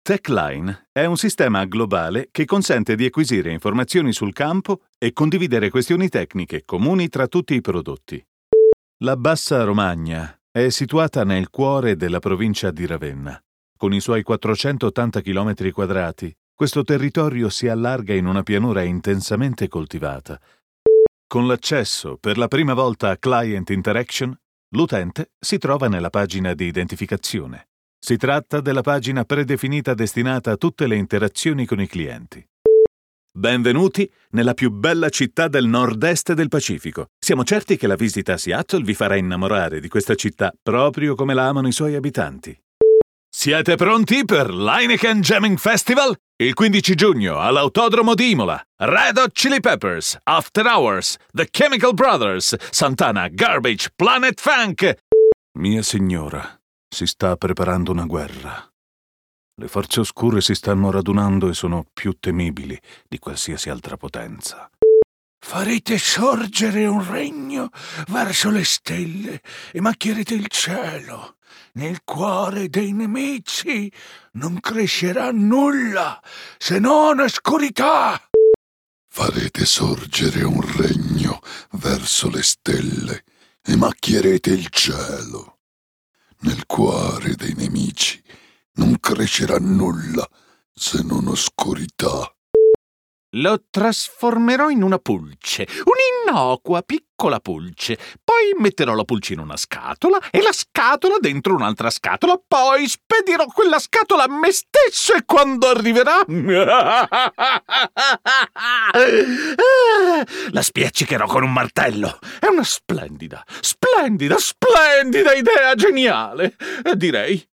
TechLine è un sistema globale che consente di acquisire informazioni sul campo e condividere questioni tecniche comuni tra tutti i prodotti. La Bassa Romagna è situata nel cuore della provincia di Ravenna. Con i suoi 480 km quadrati, questo territorio si allarga in una pianura intensamente coltivata. Con l'accesso per la prima volta a Client Interaction, l'utente si trova nella pagina di identificazione. Si tratta della pagina predefinita destinata a tutte le interazioni con i clienti. Benvenuti nella più bella città del nord-est del Pacifico. Siamo certi che la visita a Seattle vi farà innamorare di questa città proprio come la amano i suoi abitanti. Siete pronti per l'Heineken Jamming Festival? Il 15 giugno all'Autodromo di Imola. Red Hot Chili Peppers, After Hours, The Chemical Brothers, Santana, Garbage, Planet Funk. Mia signora, si sta preparando una guerra. Le forze oscure si stanno radunando e sono più temibili di qualsiasi altra potenza. Farete sorgere un regno verso le stelle e macchierete il cielo. Nel cuore dei nemici non crescerà nulla se non oscurità. Farete sorgere un regno verso le stelle e macchierete il cielo. Nel cuore dei nemici non crescerà nulla se non oscurità. Lo trasformerò in una pulce, un'innocua piccola pulce. Poi metterò la pulce in una scatola e la scatola dentro un'altra scatola. Poi spedirò quella scatola a me stesso e quando arriverà la spiaccicherò con un martello. È una splendida idea, geniale. Direi